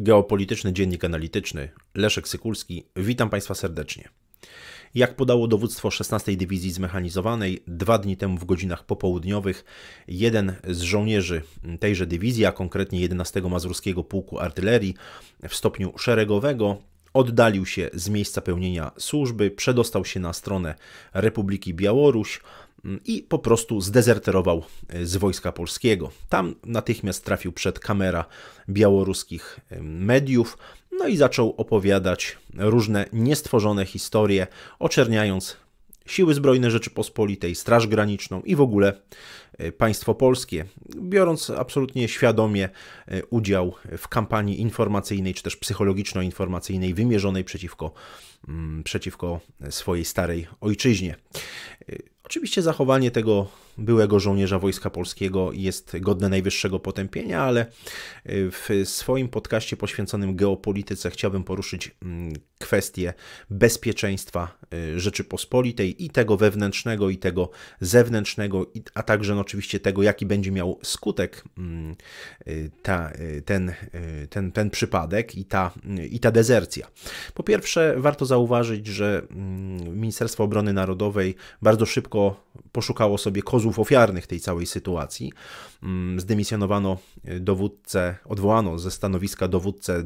Geopolityczny Dziennik Analityczny, Leszek Sykulski. Witam Państwa serdecznie. Jak podało dowództwo 16. Dywizji Zmechanizowanej, 2 dni temu w godzinach popołudniowych jeden z żołnierzy tejże dywizji, a konkretnie 11 Mazurskiego Pułku Artylerii w stopniu szeregowego, oddalił się z miejsca pełnienia służby, przedostał się na stronę Republiki Białoruś i po prostu zdezerterował z Wojska Polskiego. Tam natychmiast trafił przed kamera białoruskich mediów, no i zaczął opowiadać różne niestworzone historie, oczerniając Siły Zbrojne Rzeczypospolitej, Straż Graniczną i w ogóle państwo polskie, biorąc absolutnie świadomie udział w kampanii informacyjnej czy też psychologiczno-informacyjnej wymierzonej przeciwko swojej starej ojczyźnie. Oczywiście zachowanie tego byłego żołnierza Wojska Polskiego jest godne najwyższego potępienia, ale w swoim podcaście poświęconym geopolityce chciałbym poruszyć kwestię bezpieczeństwa Rzeczypospolitej i tego wewnętrznego, i tego zewnętrznego, a także oczywiście tego, jaki będzie miał skutek ten przypadek i ta dezercja. Po pierwsze, warto zauważyć, że Ministerstwo Obrony Narodowej bardzo szybko poszukało sobie kozłów ofiarnych tej całej sytuacji. Zdymisjonowano dowódcę, odwołano ze stanowiska dowódców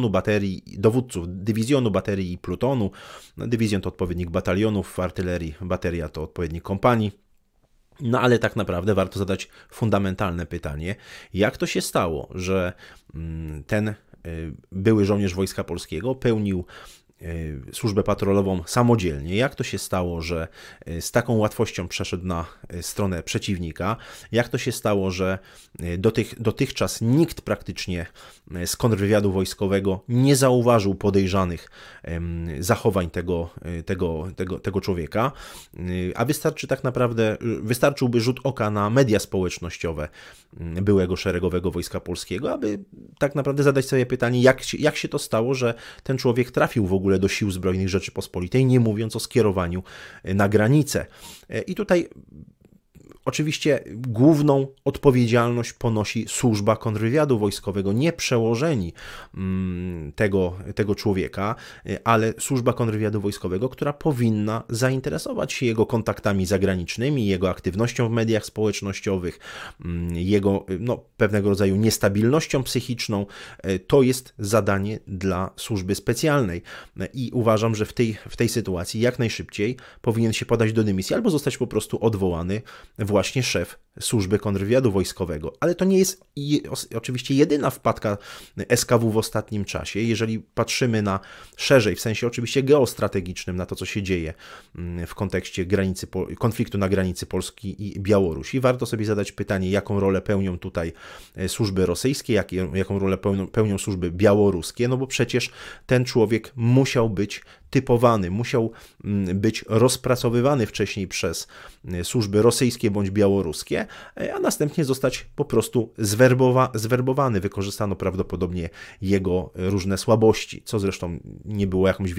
dywizjonu, baterii i plutonu. Dywizjon to odpowiednik batalionów w artylerii, bateria to odpowiednik kompanii. No ale tak naprawdę warto zadać fundamentalne pytanie, jak to się stało, że ten były żołnierz Wojska Polskiego pełnił służbę patrolową samodzielnie. Jak to się stało, że z taką łatwością przeszedł na stronę przeciwnika? Jak to się stało, że dotychczas nikt praktycznie z kontrwywiadu wojskowego nie zauważył podejrzanych zachowań tego człowieka? A wystarczyłby rzut oka na media społecznościowe byłego szeregowego Wojska Polskiego, aby tak naprawdę zadać sobie pytanie, jak się to stało, że ten człowiek trafił w ogóle do Sił Zbrojnych Rzeczypospolitej, nie mówiąc o skierowaniu na granicę. I tutaj oczywiście główną odpowiedzialność ponosi służba kontrwywiadu wojskowego, nie przełożeni tego człowieka, ale służba kontrwywiadu wojskowego, która powinna zainteresować się jego kontaktami zagranicznymi, jego aktywnością w mediach społecznościowych, jego pewnego rodzaju niestabilnością psychiczną. To jest zadanie dla służby specjalnej i uważam, że w tej sytuacji jak najszybciej powinien się podać do dymisji albo zostać po prostu odwołany właśnie szef służby kontrwywiadu wojskowego. Ale to nie jest oczywiście jedyna wpadka SKW w ostatnim czasie. Jeżeli patrzymy na szerzej, w sensie oczywiście geostrategicznym, na to, co się dzieje w kontekście konfliktu na granicy Polski i Białorusi, warto sobie zadać pytanie, jaką rolę pełnią tutaj służby rosyjskie, jaką rolę pełnią służby białoruskie, no bo przecież ten człowiek musiał być typowany, musiał być rozpracowywany wcześniej przez służby rosyjskie bądź białoruskie, a następnie zostać po prostu zwerbowany. Wykorzystano prawdopodobnie jego różne słabości, co zresztą nie było jakimś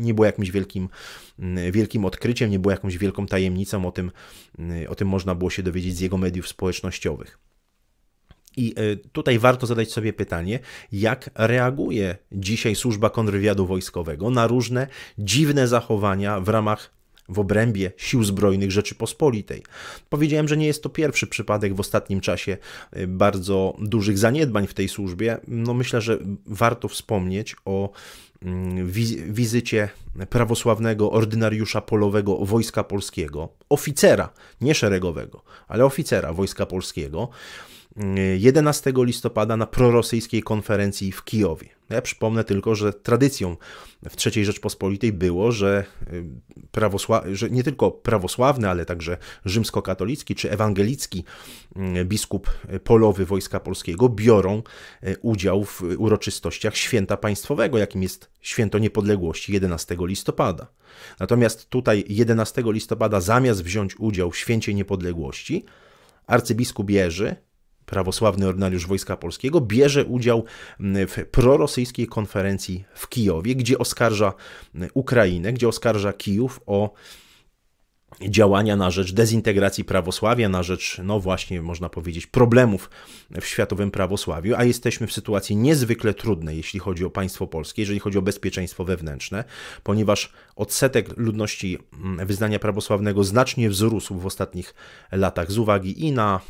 wielkim odkryciem, nie było jakąś wielką tajemnicą, o tym można było się dowiedzieć z jego mediów społecznościowych. I tutaj warto zadać sobie pytanie, jak reaguje dzisiaj służba kontrwywiadu wojskowego na różne dziwne zachowania w obrębie Sił Zbrojnych Rzeczypospolitej. Powiedziałem, że nie jest to pierwszy przypadek w ostatnim czasie bardzo dużych zaniedbań w tej służbie. Myślę, że warto wspomnieć o wizycie prawosławnego ordynariusza polowego Wojska Polskiego, oficera, nie szeregowego, ale oficera Wojska Polskiego, 11 listopada na prorosyjskiej konferencji w Kijowie. Ja przypomnę tylko, że tradycją w III Rzeczpospolitej było, że nie tylko prawosławny, ale także rzymskokatolicki czy ewangelicki biskup polowy Wojska Polskiego biorą udział w uroczystościach święta państwowego, jakim jest Święto Niepodległości 11 listopada. Natomiast tutaj 11 listopada zamiast wziąć udział w Święcie Niepodległości, arcybiskup Jerzy, prawosławny ordynariusz Wojska Polskiego, bierze udział w prorosyjskiej konferencji w Kijowie, gdzie oskarża Ukrainę, gdzie oskarża Kijów o działania na rzecz dezintegracji prawosławia, na rzecz, no właśnie, można powiedzieć, problemów w światowym prawosławiu, a jesteśmy w sytuacji niezwykle trudnej, jeśli chodzi o państwo polskie, jeżeli chodzi o bezpieczeństwo wewnętrzne, ponieważ odsetek ludności wyznania prawosławnego znacznie wzrósł w ostatnich latach z uwagi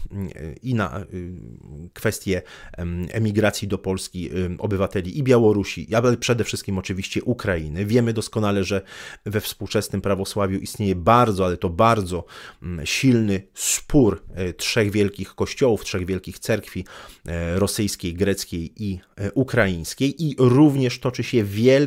i na kwestie emigracji do Polski obywateli i Białorusi, ale przede wszystkim oczywiście Ukrainy. Wiemy doskonale, że we współczesnym prawosławiu istnieje bardzo, ale to bardzo silny spór trzech wielkich kościołów, trzech wielkich cerkwi rosyjskiej, greckiej i ukraińskiej i również toczy się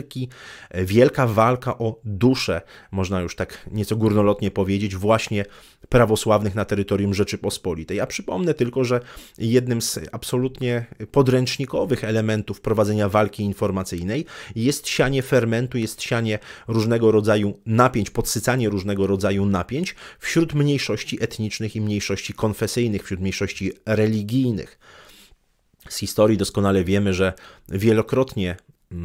wielka walka o duszę, można już tak nieco górnolotnie powiedzieć, właśnie prawosławnych na terytorium Rzeczypospolitej. Ja przypomnę tylko, że jednym z absolutnie podręcznikowych elementów prowadzenia walki informacyjnej jest sianie fermentu, jest sianie różnego rodzaju napięć, podsycanie różnego rodzaju napięć wśród mniejszości etnicznych i mniejszości konfesyjnych, wśród mniejszości religijnych. Z historii doskonale wiemy, że wielokrotnie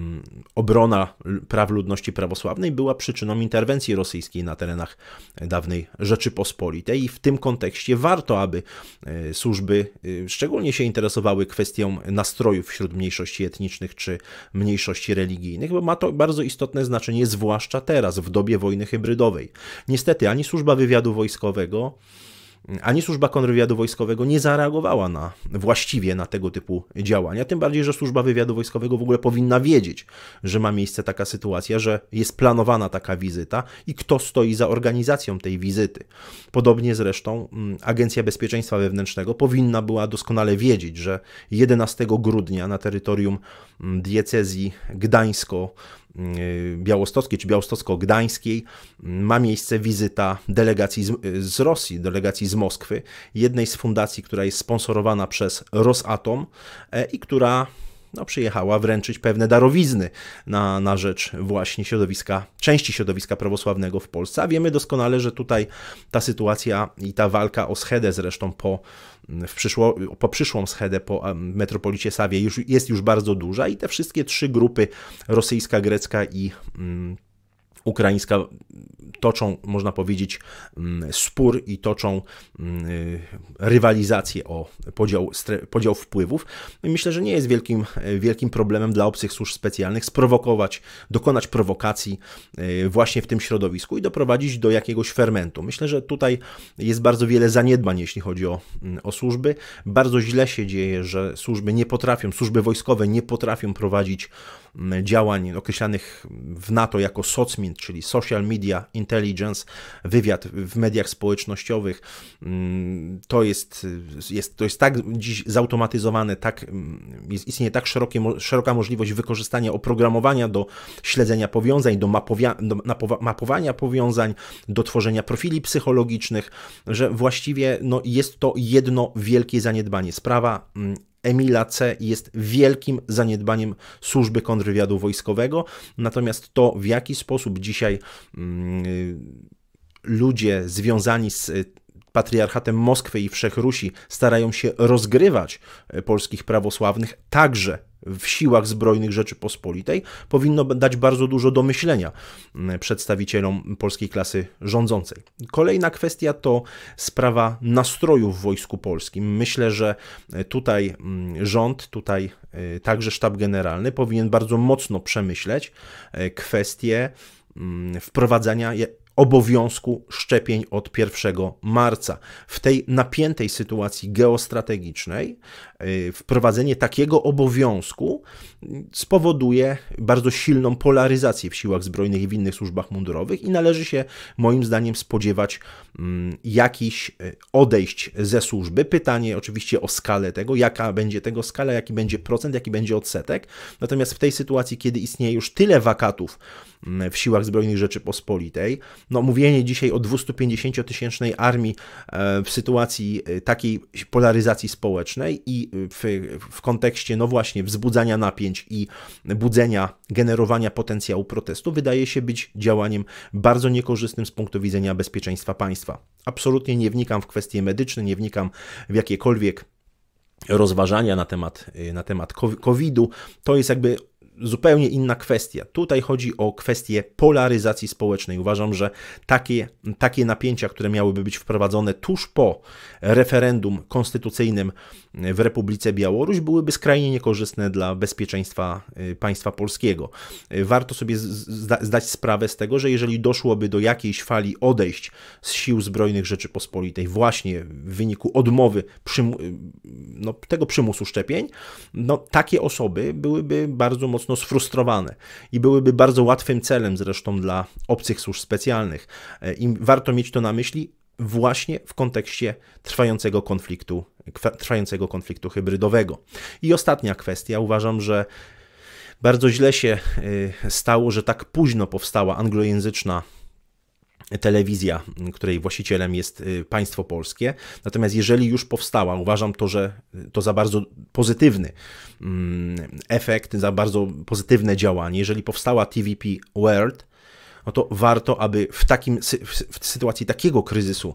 obrona praw ludności prawosławnej była przyczyną interwencji rosyjskiej na terenach dawnej Rzeczypospolitej i w tym kontekście warto, aby służby szczególnie się interesowały kwestią nastrojów wśród mniejszości etnicznych czy mniejszości religijnych, bo ma to bardzo istotne znaczenie, zwłaszcza teraz, w dobie wojny hybrydowej. Niestety ani służba wywiadu wojskowego, ani służba kontrwywiadu wojskowego nie zareagowała właściwie na tego typu działania, tym bardziej, że służba wywiadu wojskowego w ogóle powinna wiedzieć, że ma miejsce taka sytuacja, że jest planowana taka wizyta i kto stoi za organizacją tej wizyty. Podobnie zresztą Agencja Bezpieczeństwa Wewnętrznego powinna była doskonale wiedzieć, że 11 grudnia na terytorium diecezji gdańsko-białostockiej czy białostocko-gdańskiej ma miejsce wizyta delegacji z Rosji, delegacji z Moskwy, jednej z fundacji, która jest sponsorowana przez Rosatom i która przyjechała wręczyć pewne darowizny na rzecz właśnie części środowiska prawosławnego w Polsce. A wiemy doskonale, że tutaj ta sytuacja i ta walka o schedę zresztą po przyszłą schedę po metropolicie Sawie jest już bardzo duża i te wszystkie trzy grupy, rosyjska, grecka i ukraińska, toczą, można powiedzieć, spór i toczą rywalizację o podział wpływów. I myślę, że nie jest wielkim problemem dla obcych służb specjalnych dokonać prowokacji właśnie w tym środowisku i doprowadzić do jakiegoś fermentu. Myślę, że tutaj jest bardzo wiele zaniedbań, jeśli chodzi o służby. Bardzo źle się dzieje, że służby wojskowe nie potrafią prowadzić działań określanych w NATO jako SOCMINT, czyli Social Media Intelligence, wywiad w mediach społecznościowych. To jest tak dziś zautomatyzowane, istnieje tak szeroka możliwość wykorzystania oprogramowania do śledzenia powiązań, do mapowania powiązań, do tworzenia profili psychologicznych, że właściwie jest to jedno wielkie zaniedbanie. Sprawa Emila C. jest wielkim zaniedbaniem służby kontrwywiadu wojskowego, natomiast to, w jaki sposób dzisiaj ludzie związani z patriarchatem Moskwy i Wszechrusi starają się rozgrywać polskich prawosławnych, także w siłach zbrojnych Rzeczypospolitej, powinno dać bardzo dużo do myślenia przedstawicielom polskiej klasy rządzącej. Kolejna kwestia to sprawa nastrojów w Wojsku Polskim. Myślę, że tutaj rząd, także sztab generalny powinien bardzo mocno przemyśleć kwestię wprowadzania obowiązku szczepień od 1 marca. W tej napiętej sytuacji geostrategicznej wprowadzenie takiego obowiązku spowoduje bardzo silną polaryzację w siłach zbrojnych i w innych służbach mundurowych i należy się moim zdaniem spodziewać jakichś odejść ze służby. Pytanie oczywiście o skalę tego, jaka będzie tego skala, jaki będzie procent, jaki będzie odsetek. Natomiast w tej sytuacji, kiedy istnieje już tyle wakatów w siłach zbrojnych Rzeczypospolitej, mówienie dzisiaj o 250-tysięcznej armii w sytuacji takiej polaryzacji społecznej i w kontekście właśnie wzbudzania napięć i budzenia, generowania potencjału protestu wydaje się być działaniem bardzo niekorzystnym z punktu widzenia bezpieczeństwa państwa. Absolutnie nie wnikam w kwestie medyczne, nie wnikam w jakiekolwiek rozważania na temat COVID-u. To jest jakby zupełnie inna kwestia. Tutaj chodzi o kwestię polaryzacji społecznej. Uważam, że takie napięcia, które miałyby być wprowadzone tuż po referendum konstytucyjnym w Republice Białoruś, byłyby skrajnie niekorzystne dla bezpieczeństwa państwa polskiego. Warto sobie zdać sprawę z tego, że jeżeli doszłoby do jakiejś fali odejść z sił zbrojnych Rzeczypospolitej właśnie w wyniku odmowy tego przymusu szczepień, takie osoby byłyby bardzo mocno sfrustrowane i byłyby bardzo łatwym celem zresztą dla obcych służb specjalnych. I warto mieć to na myśli właśnie w kontekście trwającego konfliktu hybrydowego. I ostatnia kwestia. Uważam, że bardzo źle się stało, że tak późno powstała anglojęzyczna telewizja, której właścicielem jest państwo polskie. Natomiast jeżeli już powstała, uważam że to za bardzo pozytywny efekt, za bardzo pozytywne działanie. Jeżeli powstała TVP World, to warto, aby w sytuacji takiego kryzysu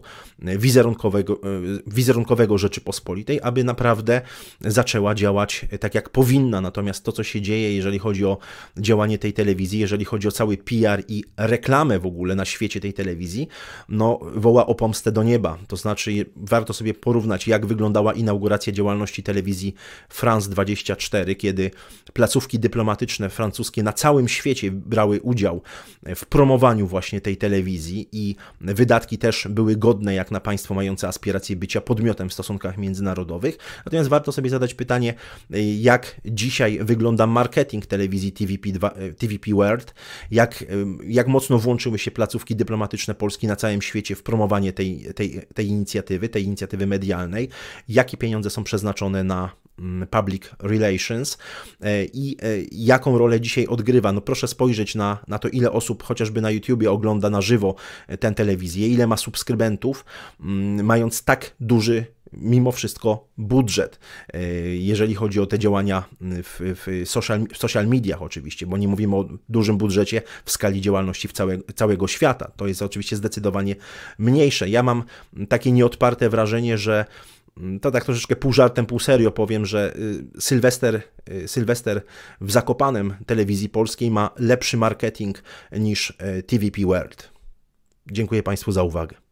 wizerunkowego Rzeczypospolitej, aby naprawdę zaczęła działać tak, jak powinna. Natomiast to, co się dzieje, jeżeli chodzi o działanie tej telewizji, jeżeli chodzi o cały PR i reklamę w ogóle na świecie tej telewizji, woła o pomstę do nieba. To znaczy, warto sobie porównać, jak wyglądała inauguracja działalności telewizji France 24, kiedy placówki dyplomatyczne francuskie na całym świecie brały udział w promowaniu właśnie tej telewizji i wydatki też były godne jak na państwo mające aspiracje bycia podmiotem w stosunkach międzynarodowych. Natomiast warto sobie zadać pytanie, jak dzisiaj wygląda marketing telewizji TVP World, jak mocno włączyły się placówki dyplomatyczne Polski na całym świecie w promowanie tej inicjatywy medialnej, jakie pieniądze są przeznaczone na public relations i jaką rolę dzisiaj odgrywa. Proszę spojrzeć na to, ile osób chociażby na YouTubie ogląda na żywo tę telewizję, ile ma subskrybentów, mając tak duży mimo wszystko budżet, jeżeli chodzi o te działania w social mediach oczywiście, bo nie mówimy o dużym budżecie w skali działalności całego świata. To jest oczywiście zdecydowanie mniejsze. Ja mam takie nieodparte wrażenie, że to tak troszeczkę pół żartem, pół serio powiem, że Sylwester w Zakopanem telewizji polskiej ma lepszy marketing niż TVP World. Dziękuję Państwu za uwagę.